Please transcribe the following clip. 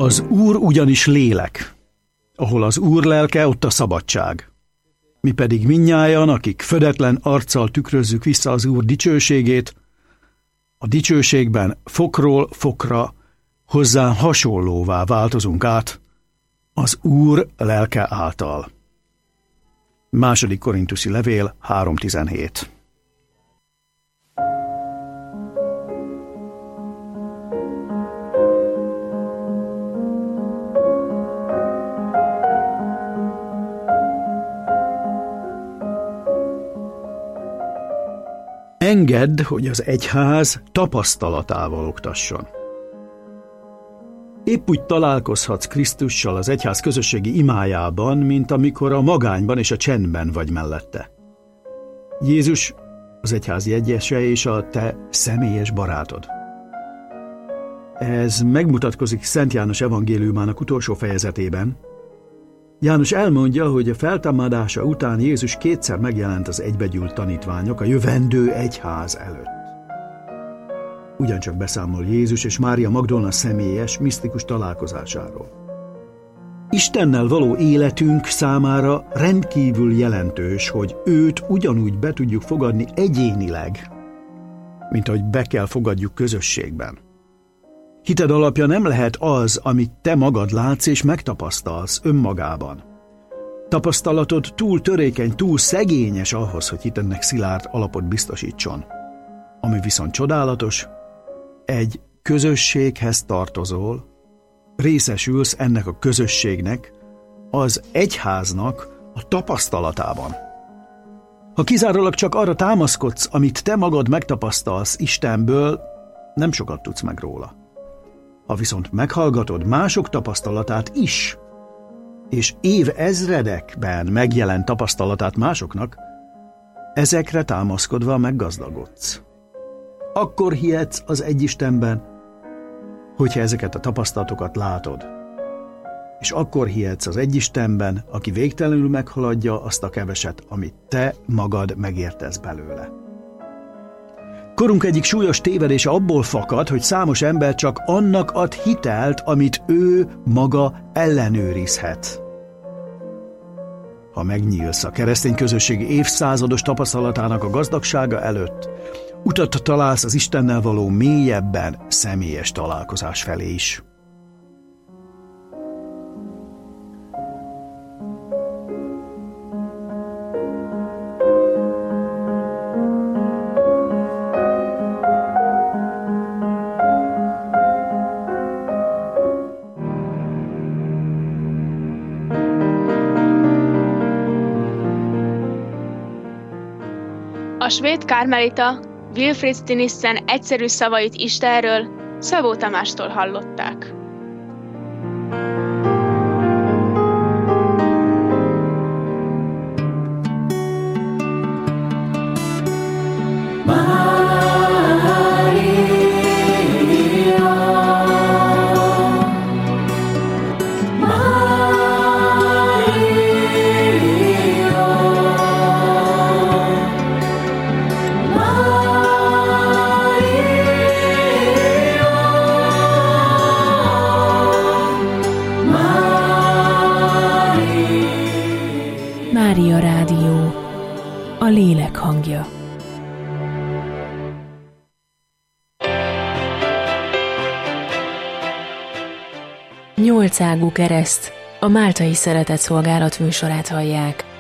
Az Úr ugyanis lélek. Ahol az Úr lelke, ott a szabadság. Mi pedig mindnyájan, akik födetlen arccal tükrözzük vissza az Úr dicsőségét, a dicsőségben fokról fokra hozzá hasonlóvá változunk át az Úr lelke által. 2. Korinthusi levél 3.17. Engedd, hogy az egyház tapasztalatával oktasson. Épp úgy találkozhatsz Krisztussal az egyház közösségi imájában, mint amikor a magányban és a csendben vagy mellette. Jézus az egyház jegyese és a te személyes barátod. Ez megmutatkozik Szent János evangéliumának utolsó fejezetében. János elmondja, hogy a feltámadása után Jézus kétszer megjelent az egybegyűlt tanítványok a jövendő egyház előtt. Ugyancsak beszámol Jézus és Mária Magdolna személyes, misztikus találkozásáról. Istennel való életünk számára rendkívül jelentős, hogy őt ugyanúgy be tudjuk fogadni egyénileg, mint ahogy be kell fogadjuk közösségben. Hited alapja nem lehet az, amit te magad látsz és megtapasztalsz önmagában. Tapasztalatod túl törékeny, túl szegényes ahhoz, hogy hitednek szilárd alapot biztosítson. Ami viszont csodálatos, egy közösséghez tartozol, részesülsz ennek a közösségnek, az egyháznak a tapasztalatában. Ha kizárólag csak arra támaszkodsz, amit te magad megtapasztalsz Istenből, nem sokat tudsz meg róla. Ha viszont meghallgatod mások tapasztalatát is, és évezredekben megjelent tapasztalatát másoknak, ezekre támaszkodva meggazdagodsz. Akkor hihetsz az Egyistenben, hogyha ezeket a tapasztalatokat látod. És akkor hihetsz az Egyistenben, aki végtelenül meghaladja azt a keveset, amit te magad megértesz belőle. Korunk egyik súlyos tévedése abból fakad, hogy számos ember csak annak ad hitelt, amit ő maga ellenőrizhet. Ha megnyílsz a keresztény közösség évszázados tapasztalatának a gazdagsága előtt, utat találsz az Istennel való mélyebben személyes találkozás felé is. A svéd kármelita Wilfrid Stinissen egyszerű szavait Istenről Szabó Tamástól hallották. Mária Rádió, a lélek hangja. Nyolcágú kereszt, a Máltai Szeretetszolgálat műsorát hallják.